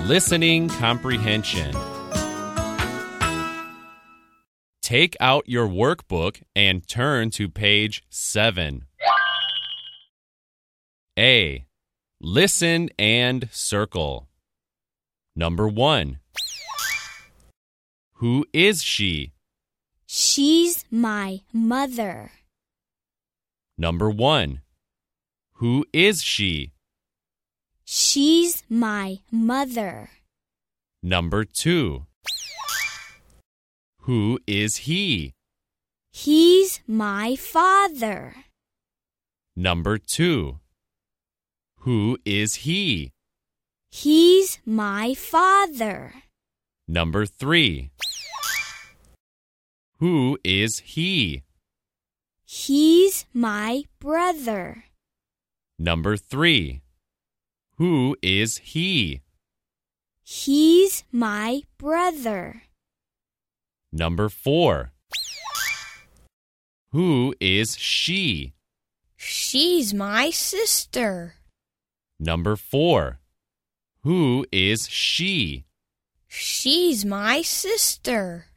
Listening comprehension. Take out your workbook and turn to page 7. A. Listen and circle. Number 1. Who is she? She's my mother. Number 1. Who is she? She's my mother. Number 2. Who is he? He's my father. Number 2. Who is he? He's my father. Number 3. Who is he? He's my brother. Number 3. Who is he? He's my brother. Number 4. Who is she? She's my sister. Number 4. Who is she? She's my sister.